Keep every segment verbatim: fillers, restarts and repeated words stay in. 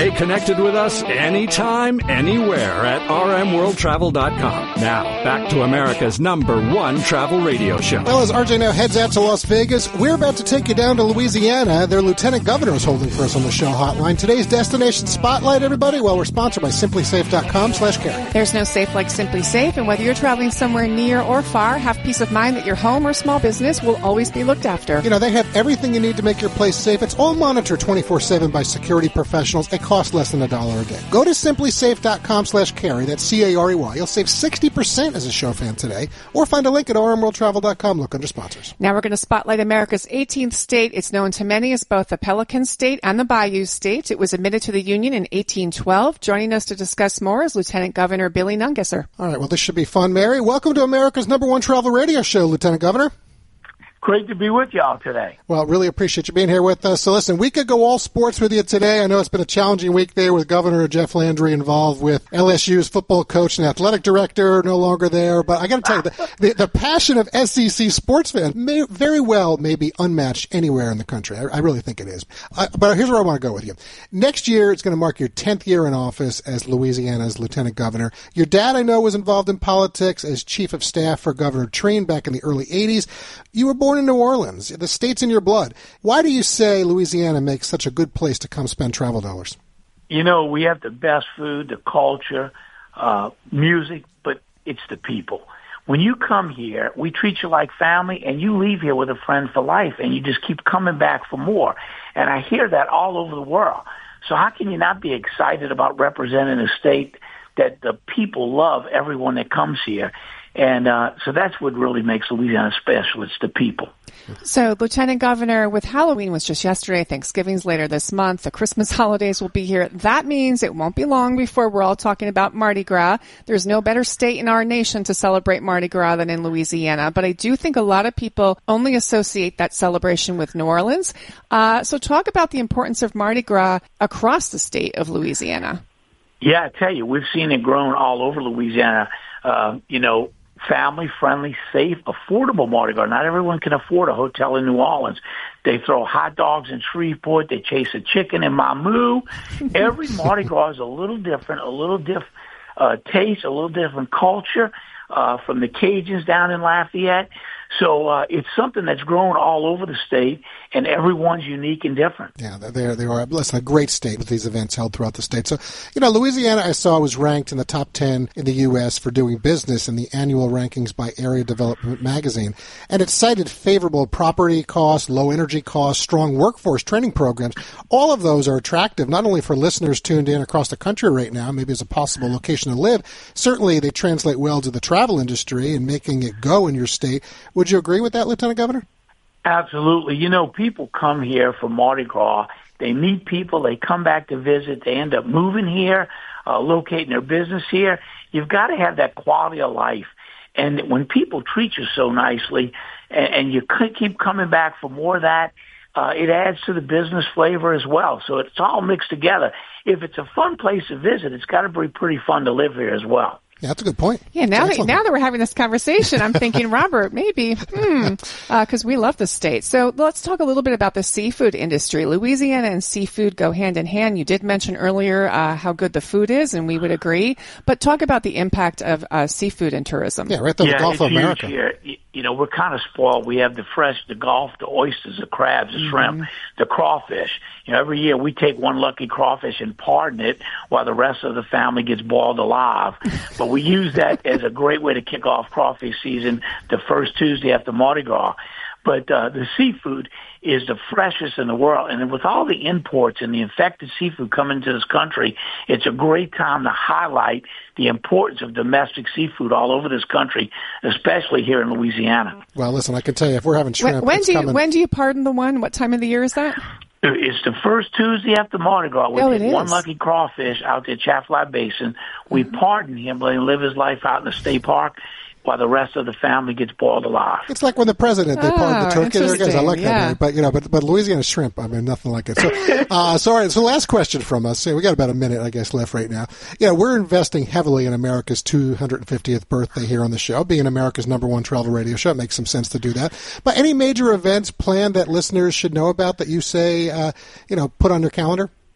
Stay connected with us anytime, anywhere at r m world travel dot com. Now, back to America's number one travel radio show. Well, as R J now heads out to Las Vegas, we're about to take you down to Louisiana. Their lieutenant governor is holding for us on the show hotline. Today's destination spotlight, everybody, well, we're sponsored by simply safe dot com slash carry. There's no safe like Simply Safe, and whether you're traveling somewhere near or far, have peace of mind that your home or small business will always be looked after. You know, they have everything you need to make your place safe. It's all monitored twenty-four seven by security professionals. It costs less than a dollar a day. Go to simply safe dot com slash carry. That's C A R E Y. You'll save sixty percent as a show fan today. Or find a link at r m world travel dot com. Look under sponsors. Now we're going to spotlight America's eighteenth state. It's known to many as both the Pelican State and the Bayou State. It was admitted to the Union in eighteen twelve. Joining us to discuss more is Lieutenant Governor Billy Nungesser. All right, well, this should be fun, Mary. Welcome to America's number one travel radio show, Lieutenant Governor. Great to be with y'all today. Well, really appreciate you being here with us. So listen, we could go all sports with you today. I know it's been a challenging week there with Governor Jeff Landry involved with L S U's football coach and athletic director, no longer there. But I got to tell you, the, the, the passion of S E C sports fans may very well may be unmatched anywhere in the country. I, I really think it is. I, but here's where I want to go with you. Next year, it's going to mark your tenth year in office as Louisiana's lieutenant governor. Your dad, I know, was involved in politics as chief of staff for Governor Treen back in the early eighties. You were born in New Orleans. The state's in your blood. Why do you say Louisiana makes such a good place to come spend travel dollars? You know, we have the best food, the culture, uh, music, but it's the people. When you come here, we treat you like family, and you leave here with a friend for life, and you just keep coming back for more. And I hear that all over the world. So how can you not be excited about representing a state that the people love everyone that comes here? And uh, so that's what really makes Louisiana special. It's the people. So, Lieutenant Governor, with Halloween was just yesterday, Thanksgiving's later this month, the Christmas holidays will be here. That means it won't be long before we're all talking about Mardi Gras. There's no better state in our nation to celebrate Mardi Gras than in Louisiana, but I do think a lot of people only associate that celebration with New Orleans. Uh, so talk about the importance of Mardi Gras across the state of Louisiana. Yeah, I tell you, we've seen it grown all over Louisiana. Uh, you know, family-friendly, safe, affordable Mardi Gras. Not everyone can afford a hotel in New Orleans. They throw hot dogs in Shreveport. They chase a chicken in Mamou. Every Mardi Gras is a little different, a little different uh, taste, a little different culture, uh, from the Cajuns down in Lafayette. So uh, it's something that's grown all over the state, and everyone's unique and different. Yeah, they are. They are. Listen, a great state with these events held throughout the state. So, you know, Louisiana, I saw, was ranked in the top ten in the U S for doing business in the annual rankings by Area Development Magazine. And it cited favorable property costs, low energy costs, strong workforce training programs. All of those are attractive, not only for listeners tuned in across the country right now, maybe as a possible location to live. Certainly, they translate well to the travel industry and making it go in your state. Would you agree with that, Lieutenant Governor? Absolutely. You know, people come here for Mardi Gras. They meet people. They come back to visit. They end up moving here, uh, locating their business here. You've got to have that quality of life. And when people treat you so nicely and, and you keep coming back for more of that, uh, it adds to the business flavor as well. So it's all mixed together. If it's a fun place to visit, it's got to be pretty fun to live here as well. Yeah, that's a good point. Yeah, now that, now that we're having this conversation, I'm thinking, Robert, maybe, hmm, because uh, we love the state. So let's talk a little bit about the seafood industry. Louisiana and seafood go hand in hand. You did mention earlier uh, how good the food is, and we would agree. But talk about the impact of uh, seafood and tourism. Yeah, right there, yeah, the Gulf of America. Here. You know, we're kind of spoiled. We have the fresh, the Gulf, the oysters, the crabs, the mm-hmm. shrimp, the crawfish. You know, every year we take one lucky crawfish and pardon it while the rest of the family gets boiled alive. But we use that as a great way to kick off crawfish season the first Tuesday after Mardi Gras. But uh, the seafood is the freshest in the world. And with all the imports and the infected seafood coming into this country, it's a great time to highlight the importance of domestic seafood all over this country, especially here in Louisiana. Well, listen, I can tell you, if we're having shrimp, when, when it's do you, coming. When do you pardon the one? What time of the year is that? It's the first Tuesday after Mardi Gras. We oh, take one lucky crawfish out there at Chaffly Basin. We mm-hmm. pardon him, let him live his life out in the state park, while the rest of the family gets boiled alive. It's like when the president, they oh, pardon the turkey. There goes. I like yeah. that. But, you know, but, but Louisiana shrimp, I mean, nothing like it. So, uh, so, all right, so last question from us. We got about a minute, I guess, left right now. Yeah, we're investing heavily in America's two hundred fiftieth birthday here on the show. Being America's number one travel radio show, it makes some sense to do that. But any major events planned that listeners should know about that you say, uh, you know, put on your calendar?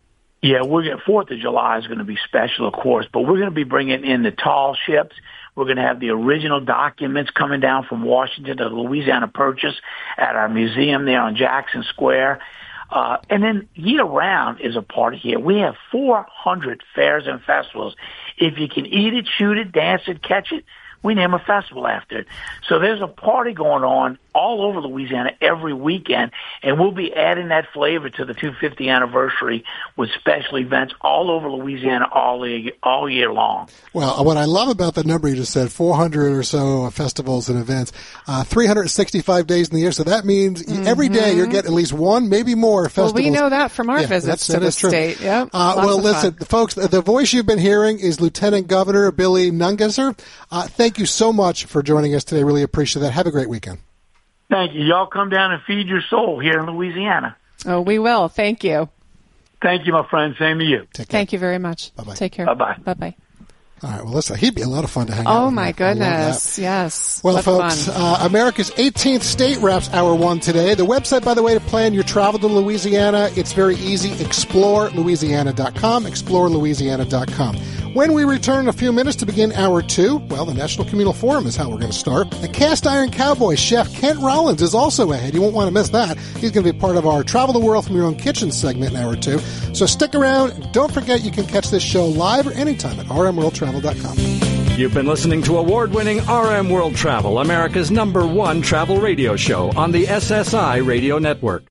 Yeah, we're gonna, Fourth of July is going to be special, of course, but we're going to be bringing in the tall ships. We're going to have the original documents coming down from Washington to the Louisiana Purchase at our museum there on Jackson Square. Uh, and then year-round is a party here. We have four hundred fairs and festivals. If you can eat it, shoot it, dance it, catch it, we name a festival after it. So there's a party going on all over Louisiana every weekend, and we'll be adding that flavor to the two hundred fiftieth anniversary with special events all over Louisiana all year, all year long. Well, what I love about the number you just said, four hundred or so festivals and events, uh, three hundred sixty-five days in the year, so that means mm-hmm. every day you're getting at least one, maybe more festivals. Well, we know that from our yeah, visits to the state. Yep, uh, well, listen, fun. folks, the voice you've been hearing is Lieutenant Governor Billy Nungesser. Uh, thank you so much for joining us today. Really appreciate that. Have a great weekend. Thank you. Y'all come down and feed your soul here in Louisiana. Oh, we will. Thank you. Thank you, my friend. Same to you. Take care. Thank you very much. Bye-bye. Take care. Bye-bye. Bye-bye. All right, well, listen, he'd be a lot of fun to hang out Oh, with. my goodness. Yes. Well, what folks, uh, America's eighteenth state wraps hour one today. The website, by the way, to plan your travel to Louisiana, it's very easy, explore louisiana dot com, explore louisiana dot com. When we return in a few minutes to begin hour two, well, the National Communal Forum is how we're going to start. The Cast Iron Cowboy chef Kent Rollins is also ahead. You won't want to miss that. He's going to be part of our Travel the World from Your Own Kitchen segment in hour two. So stick around. Don't forget you can catch this show live or anytime at r m world travel dot com. You've been listening to award-winning R M World Travel, America's number one travel radio show on the S S I Radio Network.